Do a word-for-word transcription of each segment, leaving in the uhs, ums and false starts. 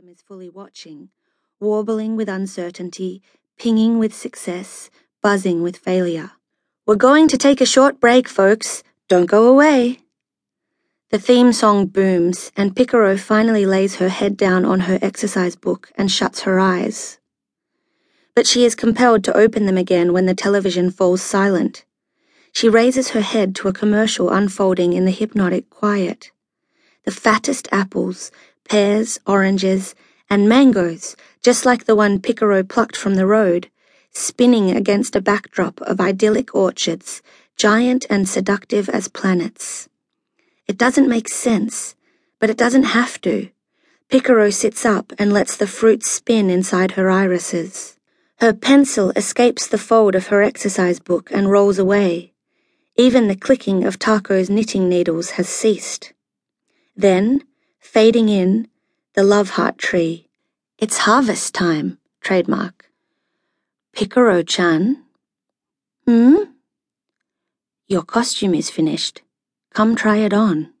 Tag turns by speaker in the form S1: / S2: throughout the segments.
S1: them is fully watching, warbling with uncertainty, pinging with success, buzzing with failure. We're going to take a short break, folks. Don't go away. The theme song booms, and Picaro finally lays her head down on her exercise book and shuts her eyes. But she is compelled to open them again when the television falls silent. She raises her head to a commercial unfolding in the hypnotic quiet. The fattest apples, pears, oranges, and mangoes, just like the one Picaro plucked from the road, spinning against a backdrop of idyllic orchards, giant and seductive as planets. It doesn't make sense, but it doesn't have to. Picaro sits up and lets the fruit spin inside her irises. Her pencil escapes the fold of her exercise book and rolls away. Even the clicking of Taco's knitting needles has ceased. Then, fading in, the love heart tree. It's harvest time, trademark. Picaro-chan? Hmm? Your costume is finished. Come try it on.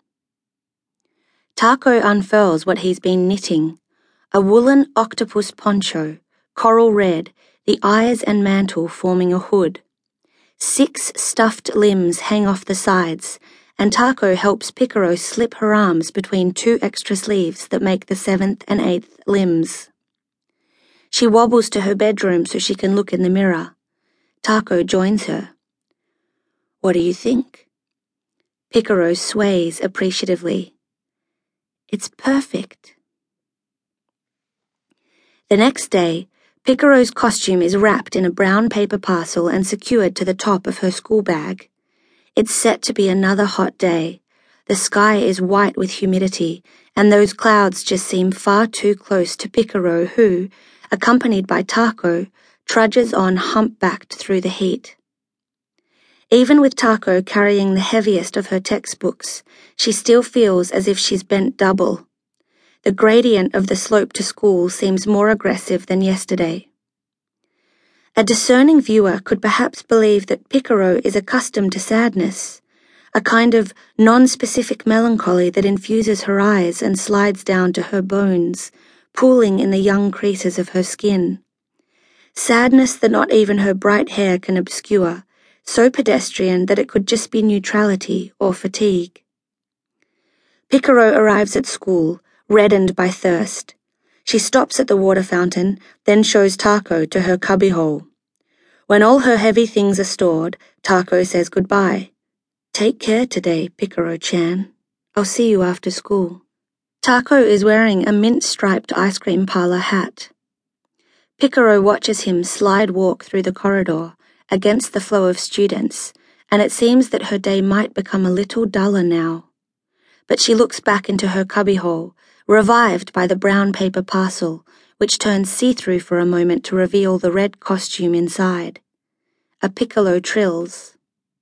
S1: Taco unfurls what he's been knitting. A woolen octopus poncho, coral red, the eyes and mantle forming a hood. Six stuffed limbs hang off the sides, and Taco helps Picaro slip her arms between two extra sleeves that make the seventh and eighth limbs. She wobbles to her bedroom so she can look in the mirror. Taco joins her. What do you think? Picaro sways appreciatively. It's perfect. The next day, Picaro's costume is wrapped in a brown paper parcel and secured to the top of her school bag. It's set to be another hot day. The sky is white with humidity, and those clouds just seem far too close to Picaro who, accompanied by Taco, trudges on humpbacked through the heat. Even with Taco carrying the heaviest of her textbooks, she still feels as if she's bent double. The gradient of the slope to school seems more aggressive than yesterday. A discerning viewer could perhaps believe that Picaro is accustomed to sadness, a kind of non-specific melancholy that infuses her eyes and slides down to her bones, pooling in the young creases of her skin. Sadness that not even her bright hair can obscure, so pedestrian that it could just be neutrality or fatigue. Picaro arrives at school, reddened by thirst. She stops at the water fountain, then shows Taco to her cubbyhole. When all her heavy things are stored, Taco says goodbye. Take care today, Picaro-chan. I'll see you after school. Taco is wearing a mint-striped ice cream parlor hat. Picaro watches him slide walk through the corridor, against the flow of students, and it seems that her day might become a little duller now. But she looks back into her cubbyhole, revived by the brown paper parcel, which turns see-through for a moment to reveal the red costume inside. A piccolo trills.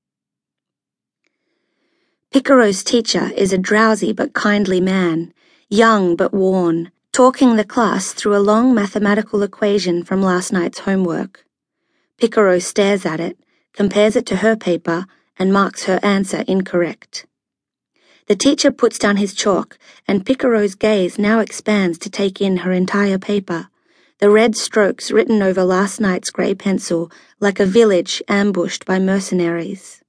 S1: Picaro's teacher is a drowsy but kindly man, young but worn, talking the class through a long mathematical equation from last night's homework. Picaro stares at it, compares it to her paper, and marks her answer incorrect. The teacher puts down his chalk, and Picaro's gaze now expands to take in her entire paper, the red strokes written over last night's grey pencil like a village ambushed by mercenaries.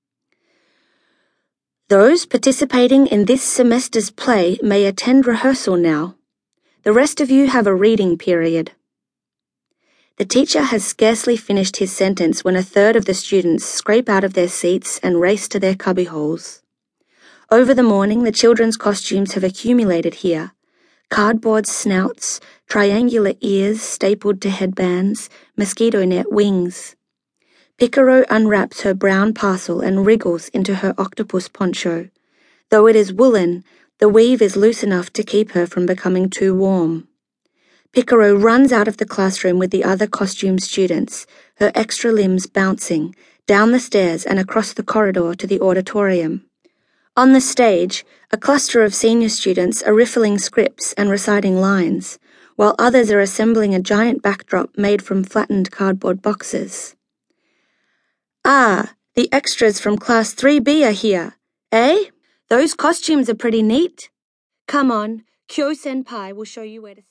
S1: Those participating in this semester's play may attend rehearsal now. The rest of you have a reading period. The teacher has scarcely finished his sentence when a third of the students scrape out of their seats and race to their cubbyholes. Over the morning, the children's costumes have accumulated here. Cardboard snouts, triangular ears stapled to headbands, mosquito net wings. Picaro unwraps her brown parcel and wriggles into her octopus poncho. Though it is woolen, the weave is loose enough to keep her from becoming too warm. Picaro runs out of the classroom with the other costume students, her extra limbs bouncing, down the stairs and across the corridor to the auditorium. On the stage, a cluster of senior students are riffling scripts and reciting lines, while others are assembling a giant backdrop made from flattened cardboard boxes. Ah, the extras from Class three B are here, eh? Those costumes are pretty neat. Come on, Kyo-senpai will show you where to